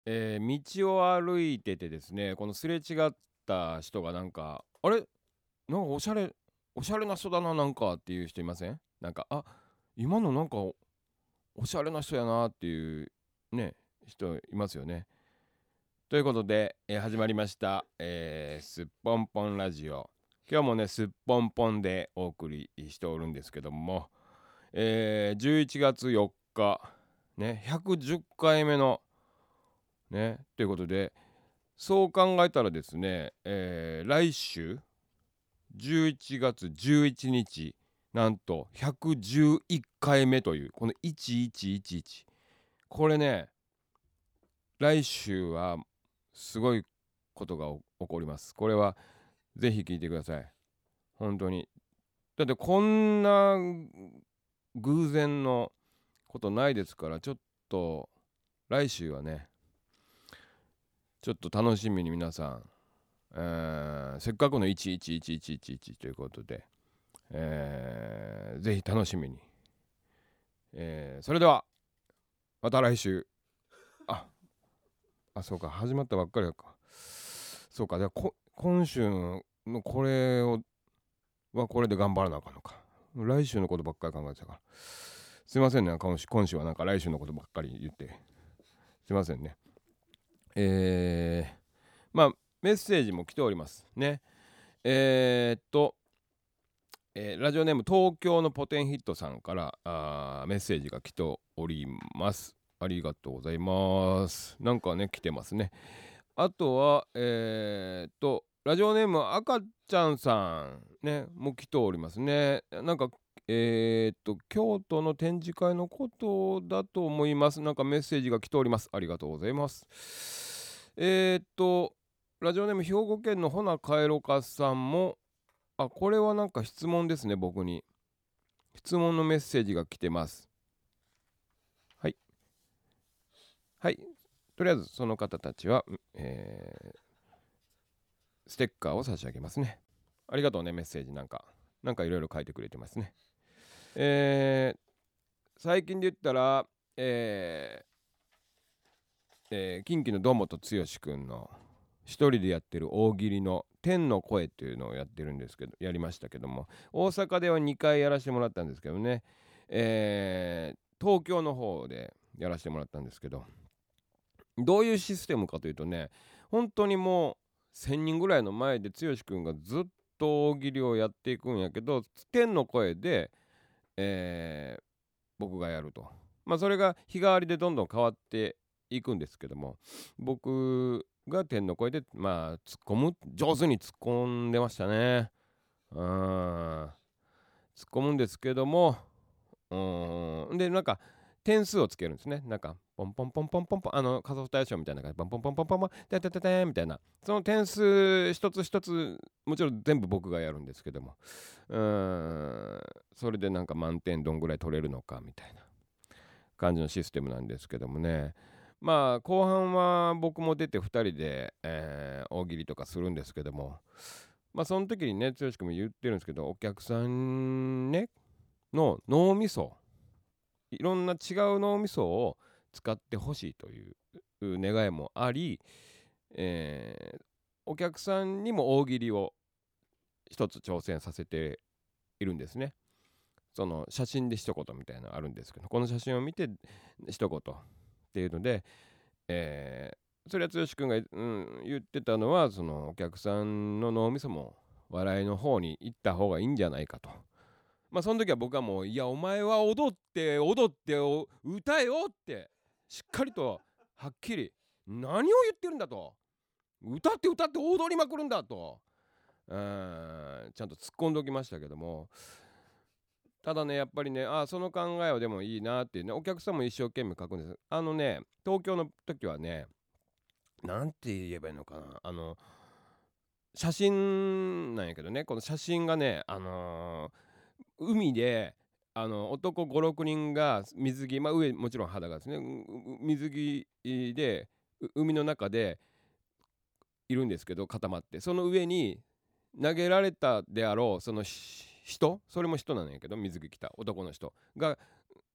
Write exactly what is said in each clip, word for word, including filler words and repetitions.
えー道を歩いててですね、このすれ違った人がなんか、あれなんかおしゃれ、おしゃれな人だな、なんかっていう人いません？なんか、あ、今のなんかおおしゃれな人やなっていうね、人いますよね。ということで、えー始まりました、えーすっぽんぽんラジオ。今日もね、すっぽんぽんでお送りしておるんですけども、えーじゅういちがつよっか、ね、ひゃくじゅっかいめの、ね、ということで、そう考えたらですね、えー来週、じゅういちがつじゅういちにち、なんとひゃくじゅういっかいめという、このいちいちいちいち。これね、来週はすごいことが起こります。これはぜひ聞いてください。本当に。だってこんな偶然のことないですから、ちょっと来週はね、ちょっと楽しみに皆さん、えーせっかくのいちいちいちいちいちいちということで、えーぜひ楽しみに。えーそれでは、また来週。あ、あ、そうか、始まったばっかりか。そうか、じゃあこ今週のこれをはこれで頑張らなあかんのか。来週のことばっかり考えてたから。すいませんね、今週今週はなんか来週のことばっかり言って。すいませんね。えー、まあ、メッセージも来ておりますね。えー、っと、えーラジオネーム東京のポテンヒットさんからあーメッセージが来ております。ありがとうございます。なんかね、来てますね。あとは、えー、っと、ラジオネーム赤ちゃんさんね、もう来ておりますね。なんか、えー、っと、京都の展示会のことだと思います。なんかメッセージが来ております。ありがとうございます。えー、っと、ラジオネーム兵庫県のほなカエロカさんも、あ、これはなんか質問ですね、僕に。質問のメッセージが来てます。はい。はい。とりあえず、その方たちは、えーステッカーを差し上げますね。ありがとうね、メッセージなんか。なんかいろいろ書いてくれてますね。えー、最近で言ったら、えーえー、近畿の堂本剛くんの一人でやってる大喜利の天の声っていうのをやってるんですけど、やりましたけども、大阪ではにかいやらせてもらったんですけどね、えー、東京の方でやらせてもらったんですけど、どういうシステムかというとね、本当にもうせんにんぐらいの前で剛くんがずっと大喜利をやっていくんやけど、天の声で、えー僕がやると。まあそれが日替わりでどんどん変わっていくんですけども、僕が天の声でまあ突っ込む、上手に突っ込んでましたね。うん、突っ込むんですけども、うん、でなんか点数をつけるんですね。なんかポンポンポンポンポンポン、あの仮想対象みたいな感じでポンポンポンポンポンポンテテテテみたいな、その点数一つ一つ、もちろん全部僕がやるんですけども、うーん、それでなんか満点どんぐらい取れるのかみたいな感じのシステムなんですけどもね。まあ後半は僕も出てふたりで、えー大喜利とかするんですけども、まあその時にね、剛君も言ってるんですけど、お客さんねの脳みそ、いろんな違う脳みそを使ってほしいという願いもあり、えーお客さんにも大喜利を一つ挑戦させているんですね。その写真で一言みたいなのあるんですけど、この写真を見て一言っていうので、えーそれは剛君が、うん、言ってたのは、そのお客さんの脳みそも笑いの方に行った方がいいんじゃないかと。まあその時は僕はもう、いやお前は踊って踊って歌えよってしっかりとはっきり何を言ってるんだと、歌って歌って踊りまくるんだと、うーんちゃんと突っ込んでおきましたけども、ただねやっぱりね、あその考えはでもいいなっていうね、お客さんも一生懸命書くんです。あのね、東京の時はね、なんて言えばいいのかな、あの写真なんやけどね、この写真がね、あのー海で、あの男ごろくにんが水着、まあ上もちろん裸ですね、うう水着でう海の中でいるんですけど、固まって、その上に投げられたであろうそのし人、それも人なんやけど、水着着た男の人が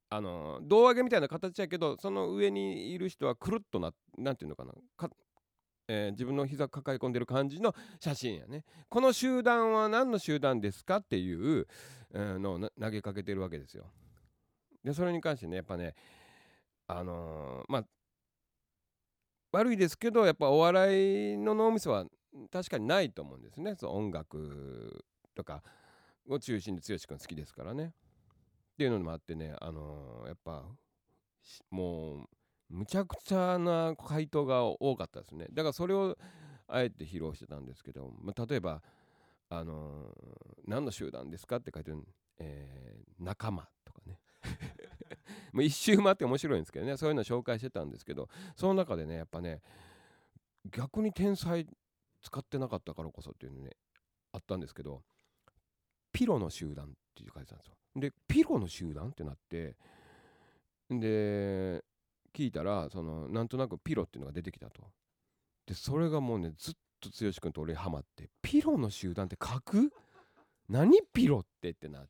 あの胴上げみたいな形やけど、その上にいる人はくるっとな、なんていうのかなか、えー自分の膝抱え込んでる感じの写真やね。この集団は何の集団ですかっていう、えーのをな投げかけてるわけですよ。でそれに関してね、やっぱね、あのーまあ悪いですけど、やっぱお笑いの脳みそは確かにないと思うんですね。そう音楽とかを中心に剛君好きですからね。っていうのもあってね、あのーやっぱしもうむちゃくちゃな回答が多かったですね。だからそれをあえて披露してたんですけど、まあ、例えば、あのー何の集団ですかって書いてる、えー仲間とかねもう一周回って面白いんですけどね、そういうの紹介してたんですけど、その中でね、やっぱね、逆に天才使ってなかったからこそっていうのね、あったんですけど、ピロの集団って書いてたんですよ。で、ピロの集団ってなって、で、聞いたら、その、なんとなくピロっていうのが出てきたと。で、それがもうね、ずっと剛君と俺ハマって、ピロの集団って書く？何ピロってってなって、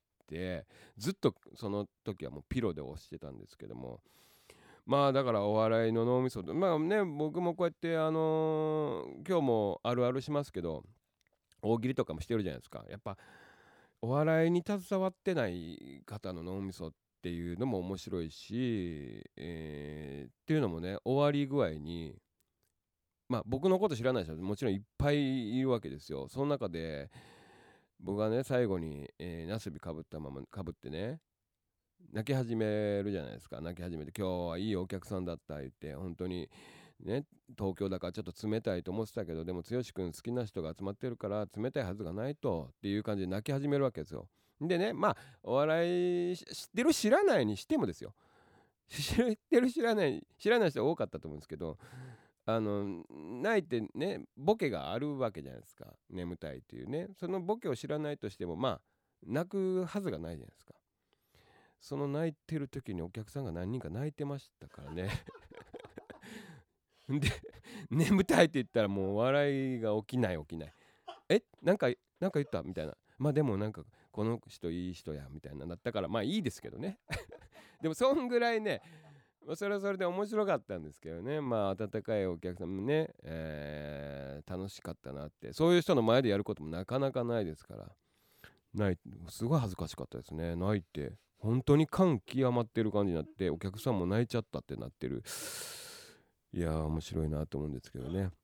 ずっとその時はもうピロで押してたんですけども、まあだからお笑いの脳みそで、まあね、僕もこうやってあのー今日もあるあるしますけど、大喜利とかもしてるじゃないですか。やっぱお笑いに携わってない方の脳みそっていうのも面白いし、えーっていうのもね、終わり具合に、まあ僕のこと知らない人はもちろんいっぱいいるわけですよ。その中で僕がね、最後に、えー、なすびかぶったままかぶってね、泣き始めるじゃないですか。泣き始めて、今日はいいお客さんだった言って、本当にね、東京だからちょっと冷たいと思ってたけど、でも剛君好きな人が集まってるから冷たいはずがないとっていう感じで泣き始めるわけですよ。でね、まあお笑い知ってる知らないにしてもですよ、知ってる知らない知らない人多かったと思うんですけど、あの泣いてね、ボケがあるわけじゃないですか。眠たいっていうね、そのボケを知らないとしても、まあ泣くはずがないじゃないですか。その泣いてる時にお客さんが何人か泣いてましたからねで、眠たいって言ったらもう笑いが起きない起きない。え、なんかなんか言ったみたいな。まあでもなんかこの人いい人やみたいなだったから、まあいいですけどねでもそんぐらいね、それはそれで面白かったんですけどね。まあ温かいお客さんもね、えー楽しかったなって。そういう人の前でやることもなかなかないですから、泣いすごい恥ずかしかったですね。泣いて本当に感極まってる感じになって、お客さんも泣いちゃったってなってる。いやー面白いなと思うんですけどね。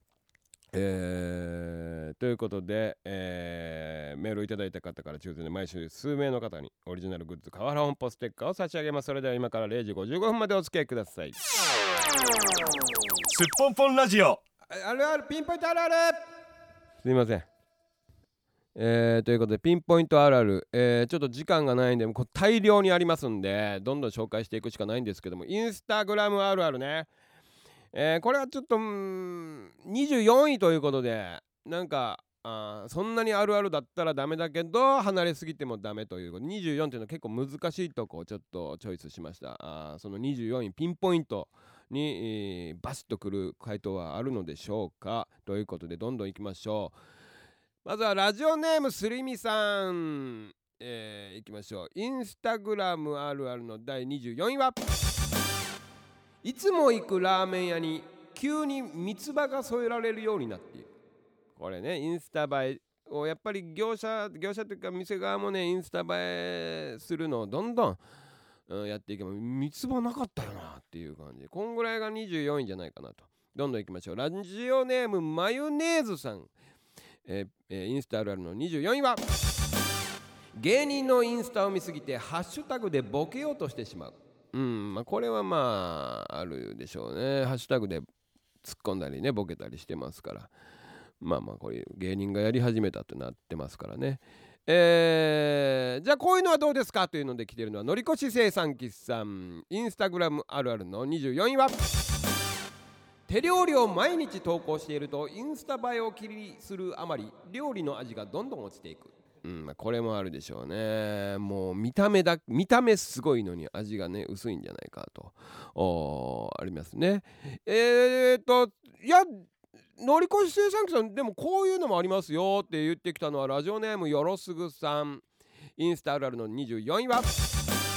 えー、ということで、えーメールをいただいた方から抽選で毎週数名の方にオリジナルグッズ川原本舗ステッカーを差し上げます。それでは今かられいじごじゅうごふんまでお付き合いください。 すっぽんぽんラジオ。 ああるあるピンポイントあるある、すいません。えー、ということでピンポイントあるある、えー、ちょっと時間がないんでこう大量にありますんでどんどん紹介していくしかないんですけども、インスタグラムあるあるね、えー、これはちょっとうーんにじゅうよんいということで、なんかあそんなにあるあるだったらダメだけど離れすぎてもダメということ、にじゅうよんっていうのは結構難しいとこをちょっとチョイスしました。あそのにじゅうよんいピンポイントに、えーバシッとくる回答はあるのでしょうかということで、どんどんいきましょう。まずはラジオネームすりみさん、えー、いきましょう。インスタグラムあるあるのだいにじゅうよんいは、いつも行くラーメン屋に急に三つ葉が添えられるようになっている。これね、インスタ映えをやっぱり業者業者というか店側もね、インスタ映えするのをどんどん、うん、やっていけば、三つ葉なかったよなっていう感じ、こんぐらいがにじゅうよんいじゃないかなと。どんどんいきましょう。ラジオネームマヨネーズさん、えーえーインスタあるあるのにじゅうよんいは、芸人のインスタを見すぎてハッシュタグでボケようとしてしまう。うん、まあこれはまああるでしょうね。ハッシュタグで突っ込んだりね、ボケたりしてますから、まあまあこれ芸人がやり始めたってなってますからね。えー、じゃあこういうのはどうですかというので来てるのはのりこし生産喫さん、インスタグラムあるあるのにじゅうよんいは、手料理を毎日投稿しているとインスタ映えを気にするあまり料理の味がどんどん落ちていく。うん、まあ、これもあるでしょうね。もう見た目だ見た目すごいのに味がね薄いんじゃないかとおありますね。えーっといや、のりこし生産機さんでもこういうのもありますよって言ってきたのはラジオネームよろすぐさん、インスタあるあるのにじゅうよんいは、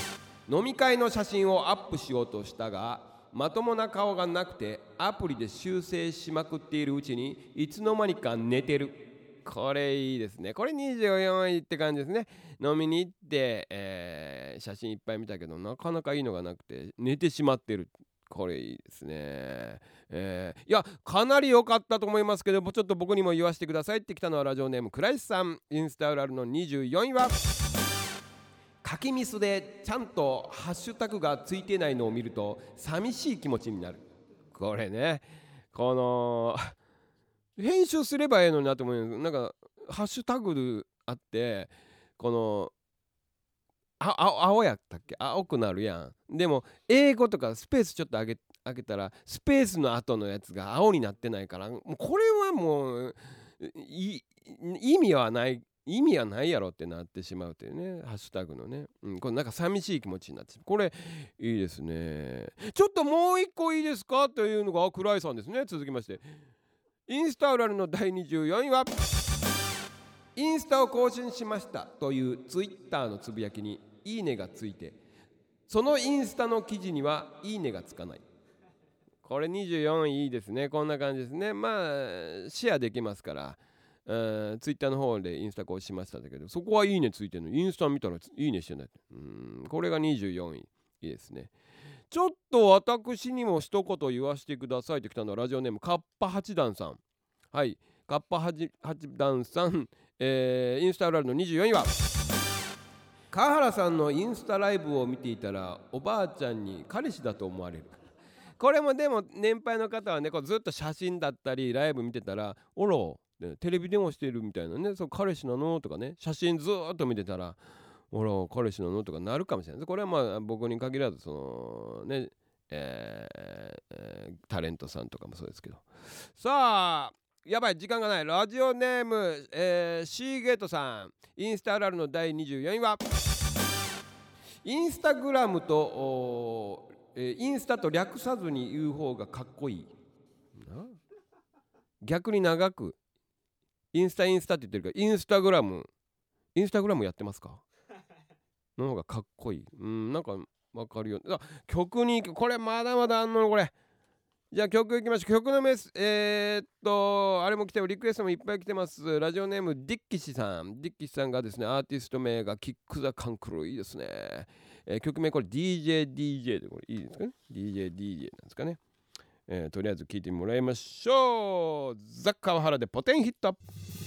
飲み会の写真をアップしようとしたがまともな顔がなくてアプリで修正しまくっているうちにいつの間にか寝てる。これいいですね。これにじゅうよんいって感じですね。飲みに行って、えー、写真いっぱい見たけどなかなかいいのがなくて寝てしまってる。これいいですね。えー、いやかなり良かったと思いますけどちょっと僕にも言わせてくださいって来たのはラジオネームクライスさん。インスタグラムのにじゅうよんいは書きミスでちゃんとハッシュタグがついてないのを見ると寂しい気持ちになる。これねこの編集すればええのになと思うんです。なんかハッシュタグあってこのああ青やったっけ青くなるやん。でも英語とかスペースちょっと上げ開けたらスペースの後のやつが青になってないからもうこれはもうい意味はない意味はないやろってなってしまうというねハッシュタグのね、うん、これなんか寂しい気持ちになってしまう。これいいですね。ちょっともう一個いいですかというのが倉井さんですね。続きましてインスタグラムのだいにじゅうよんいはインスタを更新しましたというツイッターのつぶやきにいいねがついてそのインスタの記事にはいいねがつかない。これにじゅうよんいいいですね。こんな感じですね。まあシェアできますからツイッターの方でインスタ更新しましただけどそこはいいねついてるのインスタ見たらいいねしてない。うんこれがにじゅうよんいいいですね。ちょっと私にも一言言わせてくださいって来たのはラジオネームカッパ八段さん。はいカッパ八段さん、えー、インスタグラムのにじゅうよんいは川原さんのインスタライブを見ていたらおばあちゃんに彼氏だと思われる。これもでも年配の方はねこうずっと写真だったりライブ見てたらおろテレビ電話してるみたいなねそう彼氏なのとかね写真ずーっと見てたらほら彼氏なのとかなるかもしれない。これはまあ僕に限らずそのね、えーえー、タレントさんとかもそうですけど。さあやばい時間がない。ラジオネーム、えー、シーゲートさん。インスタグラムのだいにじゅうよんいはインスタグラムと、えー、インスタと略さずに言う方がかっこいいな。逆に長くインスタインスタって言ってるからインスタグラムインスタグラムやってますかの方がかっこいい。うんなんかわかるよ。あ曲にこれまだまだあんのこれ。じゃあ曲いきましょう。曲のメスえー、っとあれも来てリクエストもいっぱい来てます。ラジオネームディッキシさん。ディッキシさんがですねアーティスト名がキック・ザ・カンクルいいですね、えー、曲名これ ディージェーディージェー でこれいいですかね。 ディージェーディージェー なんですかね、えー、とりあえず聴いてもらいましょう。ザッ川原でポテンヒット。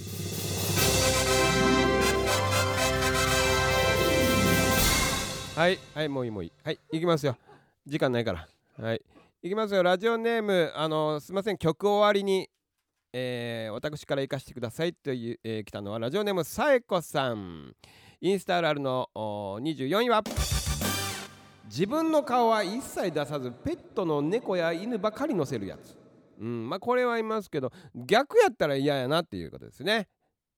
はいはいもういいもういいはい行きますよ。時間ないからはい行きますよ。ラジオネームあのすいません曲終わりに、えー、私から行かせてくださいという、えー、来たのはラジオネームさえこさん。インスタグラムのにじゅうよんいは自分の顔は一切出さずペットの猫や犬ばかり載せるやつ。うんまあこれはいますけど逆やったら嫌やなっていうことですね。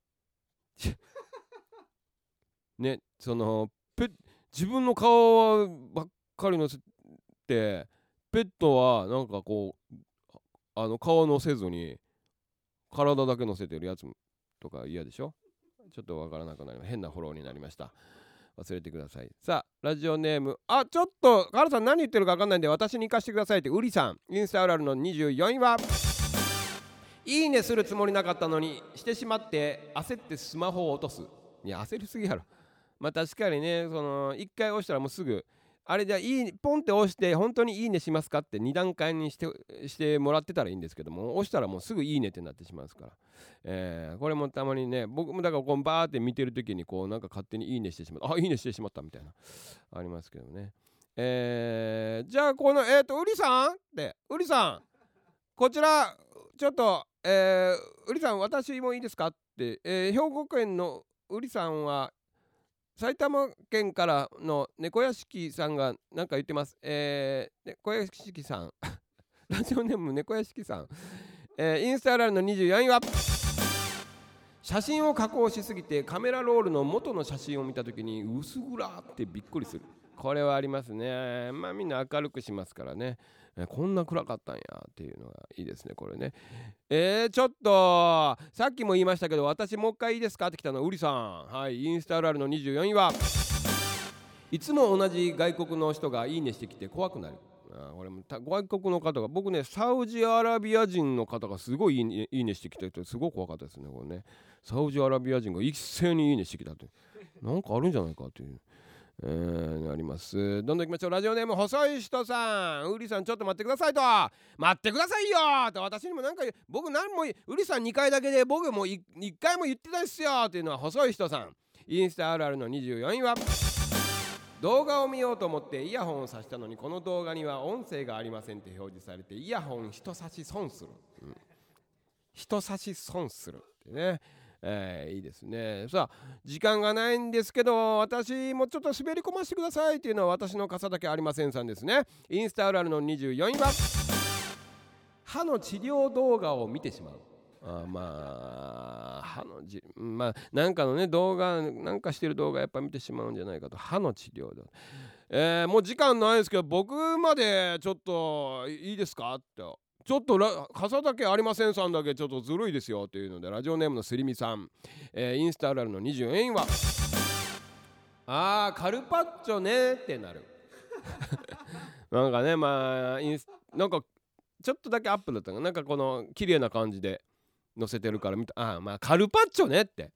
ねそのペ自分の顔ばっかり載せてペットはなんかこうあの顔載せずに体だけ載せてるやつとか嫌でしょ。ちょっとわからなくなりました。変なフォローになりました。忘れてください。さあラジオネームあちょっとカラさん何言ってるか分かんないんで私に行かせてくださいってウリさん。インスタグラムのにじゅうよんいはいいねするつもりなかったのにしてしまって焦ってスマホを落とす。いや焦りすぎやろ。まあ確かにねそのいっかい押したらもうすぐあれじゃいいポンって押して本当にいいねしますかってに段階にしてしてもらってたらいいんですけども押したらもうすぐいいねってなってしまいますから、えー、これもたまにね僕もだからこうバーって見てる時にこうなんか勝手にいいねしてしまったあいいねしてしまったみたいなありますけどね。えー、じゃあこのえっ、ー、とウリさんってウリさんこちらちょっとえー、ウリさん私もいいですかって、えー、兵庫県のウリさんは埼玉県からの猫屋敷さんが何か言ってます。えー、猫屋敷さんラジオネーム猫屋敷さん、えー、インスタグラムのにじゅうよんいは写真を加工しすぎてカメラロールの元の写真を見た時に薄暗ってびっくりする。これはありますね。まあみんな明るくしますからね、えー、こんな暗かったんやっていうのがいいですねこれね。えー、ちょっとさっきも言いましたけど私もう一回いいですかって来たのウリさん。はいインスタグラムのにじゅうよんいはいつも同じ外国の人がいいねしてきて怖くなる。あこれも外国の方が、僕ねサウジアラビア人の方がすごいいいね、いいねしてきた人すごく怖かったですね。これねサウジアラビア人が一斉にいいねしてきたってなんかあるんじゃないかっていう、えー、あります。どんどん行きましょう。ラジオネーム細い人さん。ウリさんちょっと待ってくださいと。待ってくださいよと。私にもなんか僕何もウリさんにかいだけで僕もいっかいも言ってたですよっていうのは細い人さん。インスタあるあるのにじゅうよんいは、動画を見ようと思ってイヤホンをさしたのにこの動画には音声がありませんって表示されてイヤホン人差し損する、うん、人差し損するってね、えー、いいですね。さあ時間がないんですけど私もちょっと滑り込ませてくださいっていうのは私の傘だけありませんさんですね。インスタあるあるのにじゅうよんいは、歯の治療動画を見てしまう。あまあ歯のじまあなんかのね動画なんかしてる動画やっぱ見てしまうんじゃないかと。歯の治療だ、えー、もう時間ないですけど僕までちょっといいですかってちょっと傘だけありませんさんだけちょっとずるいですよというのでラジオネームのすりみさん、えー、インスタあるあるのにじゅうよんいは、あーカルパッチョねってなるなんかねまあインスなんかちょっとだけアップだったのなんかこの綺麗な感じで載せてるから見た、ああまあカルパッチョねって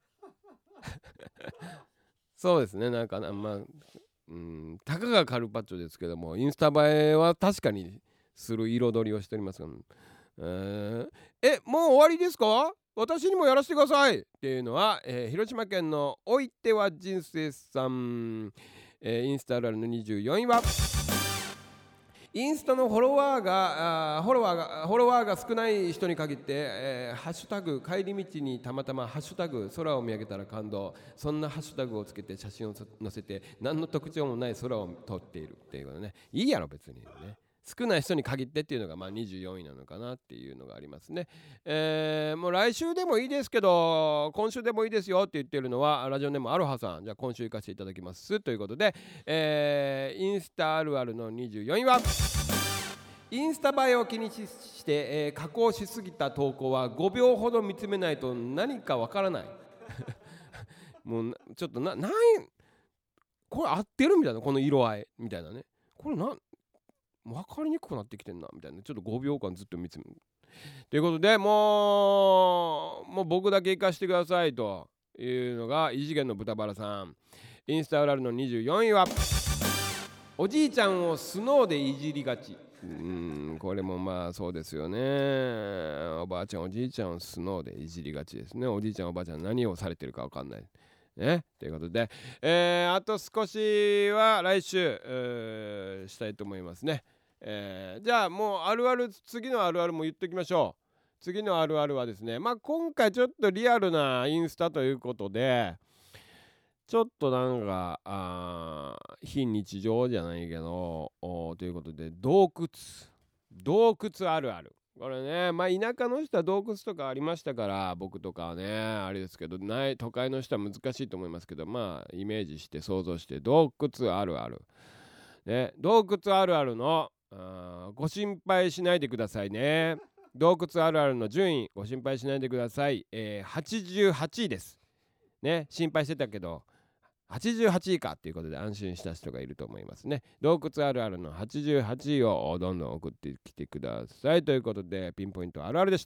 そうですねなんかなまあうんたかがカルパッチョですけどもインスタ映えは確かにする彩りをしておりますが、えー、えもう終わりですか私にもやらせてくださいっていうのは、えー、広島県のおいては人生さん、えー、インスタあるあるのにじゅうよんいは、インスタのフォロワーがフォロワーがフォロワーが少ない人に限って、えー、ハッシュタグ帰り道にたまたまハッシュタグ空を見上げたら感動、そんなハッシュタグをつけて写真を載せて何の特徴もない空を撮っているっていうことね。いいやろ別にね。少ない人に限ってっていうのがまあにじゅうよんいなのかなっていうのがありますね。えー、もう来週でもいいですけど今週でもいいですよって言ってるのはラジオネームアロハさん。じゃあ今週行かせていただきますということで、えー、インスタあるあるのにじゅうよんいは、インスタ映えを気にしして、えー、加工しすぎた投稿はごびょうほど見つめないと何かわからないもうちょっとな、なんこれ合ってるみたいな、この色合いみたいなね、これな分かりにくくなってきてんなみたいな、ちょっとごびょうかんずっと見つめるということで、もうもう僕だけ行かしてくださいというのが異次元の豚バラさん。インスタあるあるのにじゅうよんいは、おじいちゃんをスノーでいじりがち。うーんこれもまあそうですよね。おばあちゃんおじいちゃんをスノーでいじりがちですね。おじいちゃんおばあちゃん何をされてるか分かんないねということで、えー、あと少しは来週、えー、したいと思いますね。えー、じゃあもうあるある次のあるあるも言っておきましょう。次のあるあるはですね、まあ今回ちょっとリアルなインスタということでちょっとなんかあ非日常じゃないけどということで、洞窟洞窟あるある。これねまあ田舎の人は洞窟とかありましたから僕とかはねあれですけど、ない都会の人は難しいと思いますけど、まあイメージして想像して洞窟あるあるね、洞窟あるあるのあご心配しないでくださいね。洞窟あるあるの順位ご心配しないでください、えー、はちじゅうはちいですね。心配してたけどはちじゅうはちいかっていうことで安心した人がいると思いますね。洞窟あるあるのはちじゅうはちいをどんどん送ってきてくださいということで、ピンポイントあるあるでした。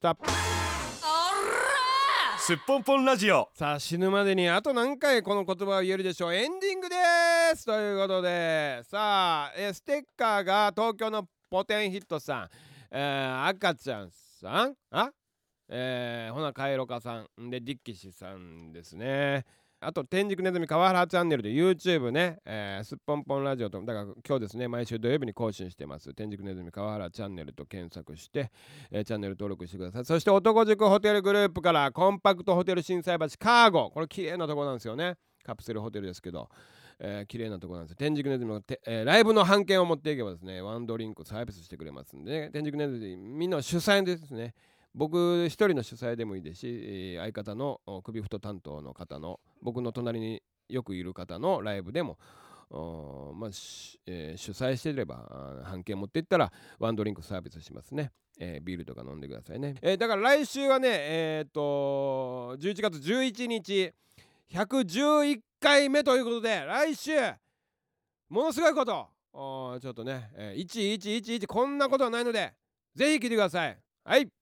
すっぽんぽんラジオ。 さあ死ぬまでにあと何回この言葉を言えるでしょう。エンディングですということで、さあ、えー、ステッカーが東京のポテンヒットさん、えー、赤ちゃんさん、あえー、ほなカエロカさんでディッキシさんですね。あと天竺ネズミ川原チャンネルで YouTube ね、えー、すっぽんぽんラジオと、だから今日ですね毎週土曜日に更新してます。天竺ネズミ川原チャンネルと検索して、えー、チャンネル登録してください。そして男塾ホテルグループからコンパクトホテル心斎橋カーゴ、これ綺麗なとこなんですよね。カプセルホテルですけど、えー、綺麗なとこなんですよ。天竺ネズミのて、えー、ライブの半券を持っていけばですねワンドリンクサービスしてくれますんで、ね、天竺ネズミみんな主催ですね。僕一人の主催でもいいですし、相方の首太担当の方の僕の隣によくいる方のライブでも、まあえー、主催してれば半券持っていったらワンドリンクサービスしますね。えー、ビールとか飲んでくださいね。えー、だから来週はねえっ、ー、とじゅういちがつじゅういちにちひゃくじゅういっかいめということで、来週ものすごいことおーちょっとね、えー、いちいちいちいちこんなことはないのでぜひ聞いてください。はい。